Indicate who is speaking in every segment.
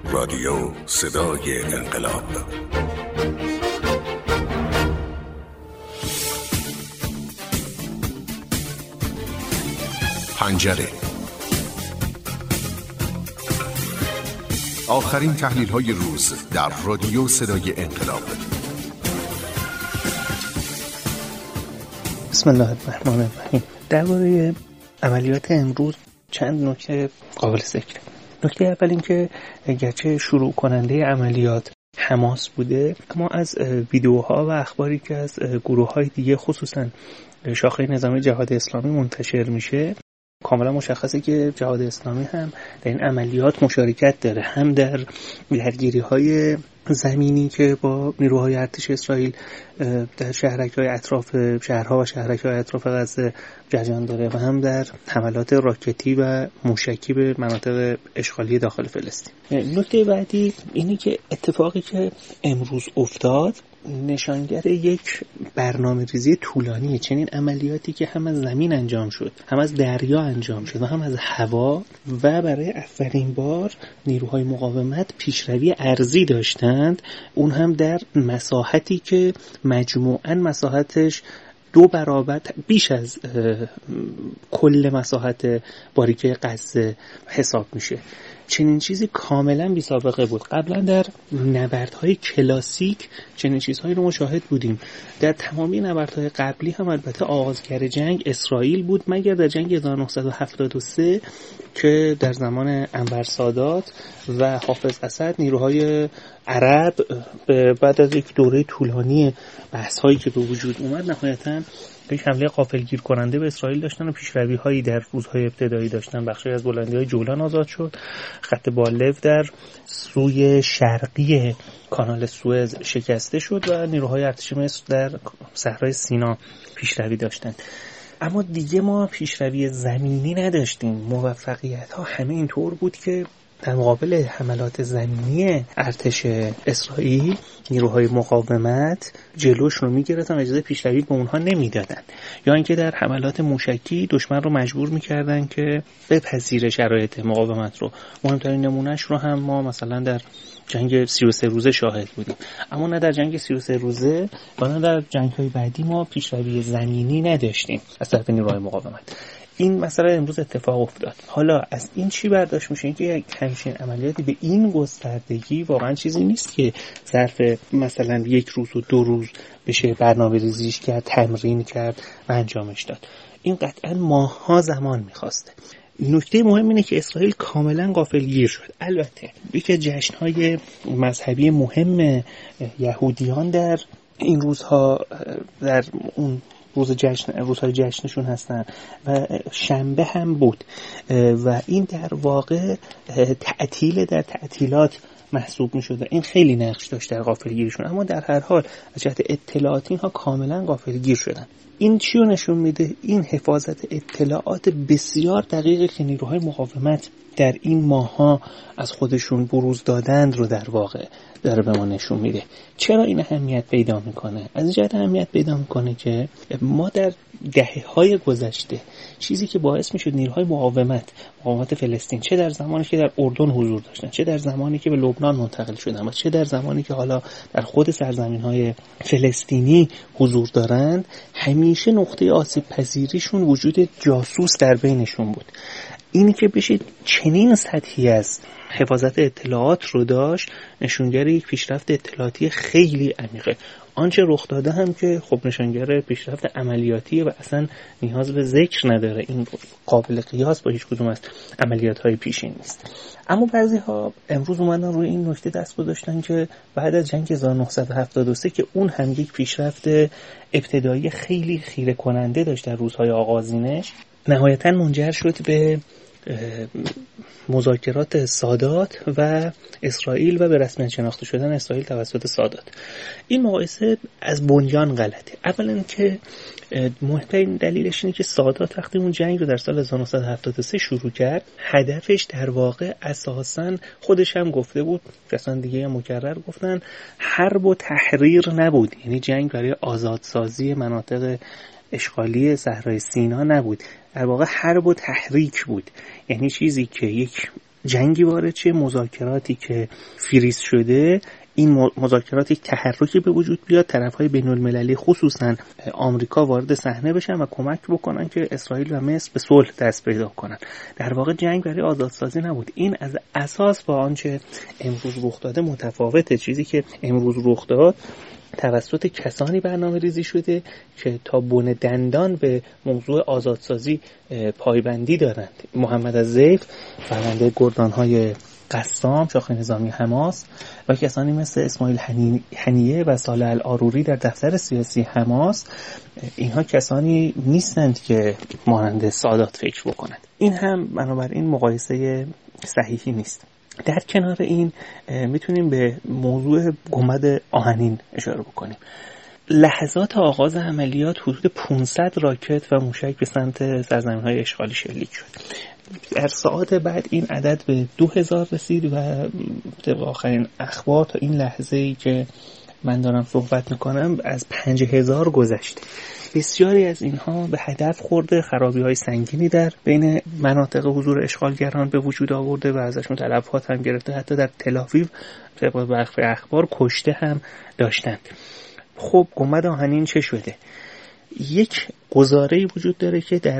Speaker 1: رادیو صدای انقلاب. پنجره. آخرین تحلیل‌های روز در رادیو صدای انقلاب.
Speaker 2: بسم الله الرحمن الرحیم. درباره عملیات امروز چند نکته قابل ذکر. نکته اول این که گرچه شروع کننده عملیات حماس بوده، اما از ویدیوها و اخباری که از گروه‌های دیگه خصوصا شاخه نظامی جهاد اسلامی منتشر میشه کاملا مشخصه که جهاد اسلامی هم در این عملیات مشارکت داره، هم در درگیری‌های زمینی که با نیروهای ارتش اسرائیل در شهرک‌های اطراف شهرها و شهرک‌های اطراف غزه جریان داره و هم در حملات راکتی و موشکی به مناطق اشغالی داخل فلسطین. نکته بعدی اینه که اتفاقی که امروز افتاد نشانگر یک برنامه‌ریزی طولانی چنین عملیاتی که هم از زمین انجام شد، هم از دریا انجام شد و هم از هوا و برای اولین بار نیروهای مقاومت پیشروی ارضی داشتند، اون هم در مساحتی که مجموعاً مساحتش 2 برابر بیش از کل مساحت باریکه غزه حساب میشه. چنین چیزی کاملا بی سابقه بود. قبلا در نبردهای کلاسیک چنین چیزهایی رو مشاهد بودیم. در تمامی نبردهای قبلی هم البته آغازگر جنگ اسرائیل بود، مگر در جنگ 1973 که در زمان انور سادات و حافظ اسد نیروهای عرب بعد از یک دوره طولانی بحث‌هایی که به وجود اومد نهایتاً یک حمله غافلگیر کننده به اسرائیل داشتن و پیشروی‌هایی در روزهای ابتدایی داشتن. بخشی از بلندی‌های جولان آزاد شد، خط بالف در سوی شرقی کانال سوئز شکسته شد و نیروهای ارتش مصر در صحرای سینا پیشروی داشتند. اما دیگه ما پیشروی زمینی نداشتیم. موفقیت‌ها همه اینطور بود که در مقابل حملات زمینی ارتش اسرائیل نیروهای مقاومت جلوش رو میگرفتن و اجازه پیشروی به اونها نمیدادن، یا اینکه در حملات موشکی دشمن رو مجبور میکردن که بپذیره شرایط مقاومت رو. مهمترین نمونهش رو هم ما مثلا در جنگ 33 روزه شاهد بودیم، اما نه در جنگ 33 روزه و نه در جنگ‌های بعدی ما پیشروی زمینی نداشتیم از طرف نیروهای مقاومت. این مسئله امروز اتفاق افتاد. حالا از این چی برداشت میشه؟ اینکه یک همچین عملیاتی به این گستردگی واقعا چیزی نیست که ظرف مثلا 1 روز و 2 روز بشه برنامه ریزیش کرد، تمرین کرد و انجامش داد. این قطعا ماه‌ها زمان میخواسته. نکته مهم اینه که اسرائیل کاملا غافلگیر شد. البته یکی از جشن‌های مذهبی مهم یهودیان در این روزها، در اون روزهای جشنشون هستن و شنبه هم بود و این در واقع تعطیل در تعطیلات محسوب می شده. این خیلی نقش داشت در غافلگیریشون، اما در هر حال از جهت اطلاعاتی اینها کاملا غافلگیر شدن. این چی رو نشون میده؟ این حفاظت اطلاعات بسیار دقیقی که نیروهای مقاومت در این ماه‌ها از خودشون بروز دادند رو در واقع داره به ما نشون میده. چرا این اهمیت پیدا میکنه؟ از این جهت اهمیت پیدا میکنه که ما در دهه‌های گذشته چیزی که باعث میشد نیروهای مقاومت فلسطین چه در زمانی که در اردن حضور داشتن، چه در زمانی که به لبنان منتقل شدن و چه در زمانی که حالا در خود سرزمین‌های فلسطینی حضور دارند، همیشه نقطه آسیب پذیریشون وجود جاسوس در بینشون بود. اینی که بشه چنین سطحی از حفاظت اطلاعات رو داشت نشونگر یک پیشرفت اطلاعاتی خیلی عمیقه. آنچه رخ داده هم که خب نشانگر پیشرفت عملیاتی و اصلا نیاز به ذکر نداره، این قابل قیاس با هیچ کدوم از عملیات‌های پیشین نیست. اما بعضی‌ها امروز اومدن روی این نکته دست گذاشتن که بعد از جنگ 1973 که اون هم یک پیشرفت ابتدایی خیلی خیره کننده داشت در روزهای آغازینش، نهایتاً منجر شد به مذاکرات سادات و اسرائیل و به رسمیت شناخته شدن اسرائیل توسط سادات. این مقایسه از بنیان غلطه. اولا که مهمترین دلیلش اینه که سادات وقتی اون جنگ رو در سال 1973 شروع کرد، هدفش در واقع اساساً خودش هم گفته بود، کسان دیگه هم مکرر گفتن، حرب و تحریر نبود. یعنی جنگ برای آزادسازی مناطق اشغالی صحرای سینا نبود، در واقع حرب و تحریک بود. یعنی چیزی که یک جنگی وارد شه، مذاکراتی که فریز شده، این مذاکرات یک تحرکی به وجود بیاد، طرف‌های بین‌المللی خصوصا آمریکا وارد صحنه بشن و کمک بکنن که اسرائیل و مصر به صلح دست پیدا کنن. در واقع جنگ برای آزادسازی نبود. این از اساس با آنچه امروز رخ داده متفاوته. چیزی که امروز رخ داد توسط کسانی برنامه ریزی شده که تا بن دندان به موضوع آزادسازی پایبندی دارند. محمد الزیف، فرمانده گردان‌های قسام، شاخه نظامی حماس، و کسانی مثل اسماعیل هنیه و صالح العاروری در دفتر سیاسی حماس، اینها کسانی نیستند که مانند سادات فکر بکنند. این هم بنابراین مقایسه صحیحی نیست. در کنار این میتونیم به موضوع گنبد آهنین اشاره بکنیم. لحظات آغاز عملیات حدود 500 راکت و موشک به سمت سرزمین‌های اشغالی شلیک شد. در ساعات بعد این عدد به 2000 رسید و طبق آخرین اخبار تا این لحظه‌ای که من دارم صحبت میکنم از 5000 گذشته. بسیاری از اینها به هدف خورده، خرابی‌های سنگینی در بین مناطق حضور اشغالگران به وجود آورده و ازشون تلفات هم گرفته. حتی در تل‌آویو طبق برخی اخبار کشته هم داشتند. خب گنبد آهنین چه شده؟ یک گزاره‌ای وجود داره که در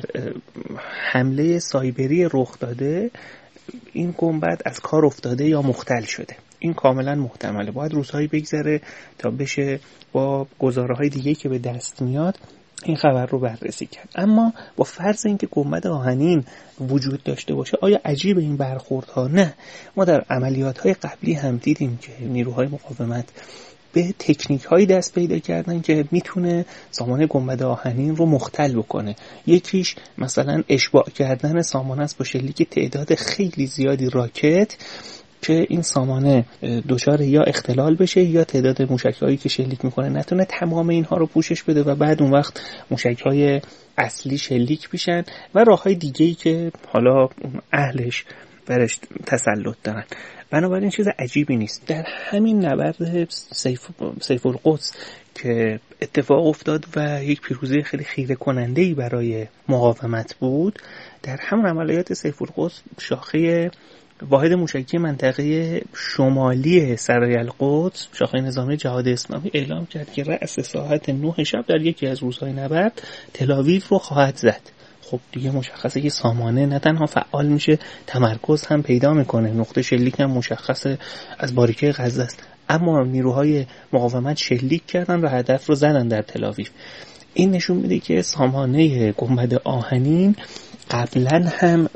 Speaker 2: حمله سایبری رخ داده این گنبد از کار افتاده یا مختل شده. این کاملا محتمله. باید روزهایی بگذره تا بشه با گزاره‌های دیگه که به دست میاد این خبر رو بررسی کرد. اما با فرض اینکه گنبد آهنین وجود داشته باشه، آیا عجیب این برخوردها؟ نه. ما در عملیات‌های قبلی هم دیدیم که نیروهای مقاومت به تکنیک هایی دست پیدا کردن که میتونه سامان گنبد آهنین رو مختل بکنه. یکیش مثلا اشباع کردن سامانه است با شلیک تعداد خیلی زیادی راکت که این سامانه دچار یا اختلال بشه یا تعداد موشک‌هایی که شلیک میکنه نتونه تمام اینها رو پوشش بده و بعد اون وقت موشک‌های اصلی شلیک بشن و راه‌های دیگه‌ای که حالا اهلش برش تسلط دارن. بنابراین چیز عجیبی نیست. در همین نبرد سیف القدس که اتفاق افتاد و یک پیروزی خیلی خیره کننده‌ای برای مقاومت بود، در همون عملیات سیف القدس شاخه واحد موشکی منطقه شمالی سرای القدس، شاخه نظامی جهاد اسلامی اعلام کرد که رأس ساعت 9 شب در یکی از روزهای نبرد تل‌آویو رو خواهد زد. خب دیگه مشخصه که سامانه نه تنها فعال میشه، تمرکز هم پیدا میکنه، نقطه شلیک هم مشخصه از باریکه غزه است. اما نیروهای مقاومت شلیک کردن و هدف رو زدن در تل‌آویو. این نشون میده که سامانه گنبد آهنین قبلا هم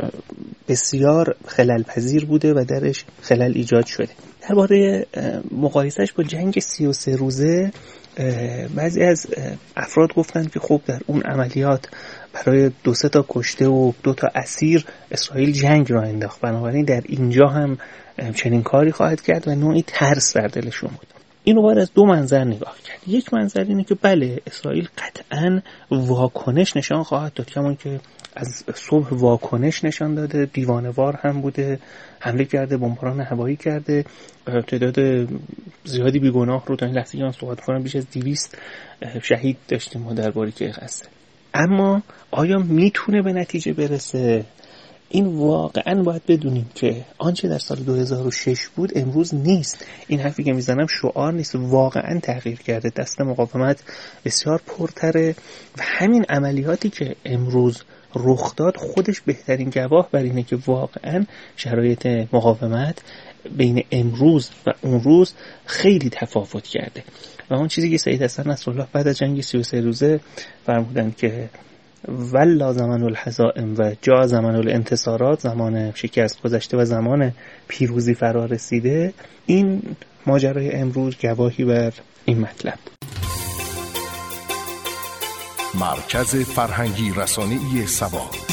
Speaker 2: بسیار خلل پذیر بوده و درش خلل ایجاد شده. درباره مقایسهش با جنگ 33 روزه بعضی از افراد گفتند که خب در اون عملیات برای 2 تا کشته و 2 تا اسیر اسرائیل جنگ را انداخت، بنابراین در اینجا هم چنین کاری خواهد کرد و نوعی ترس در دلشون بود. اینو باید از 2 منظر نگاه کرد. یک منظر اینه که بله اسرائیل قطعاً واکنش نشان خواهد داد، کمان که از صبح واکنش نشان داده، دیوانه‌وار هم بوده، حمله کرده، بمباران هوایی کرده، تعداد زیادی بیگناه رو تا این لحظه که من صحبت کنم بیش از 200 شهید داشتیم ما در باریکه غزه. اما آیا میتونه به نتیجه برسه؟ این واقعا باید بدونیم که آنچه در سال 2006 بود امروز نیست. این حرفی که میزنم شعار نیست، واقعا تغییر کرده. دست مقاومت بسیار پرتره و همین عملیاتی که امروز رخ داد خودش بهترین گواه بر اینه که واقعا شرایط مقاومت بین امروز و اون روز خیلی تفاوت کرده. و اون چیزی که سید حسن نصرالله بعد از جنگ 33 روزه فرمودن که ولا زمان الحزائم و جا زمان الانتصارات، زمان شکست گذشته و زمان پیروزی فرا رسیده، این ماجرای امروز گواهی بر این مطلب.
Speaker 1: مرکز فرهنگی رسانه‌ای سبا.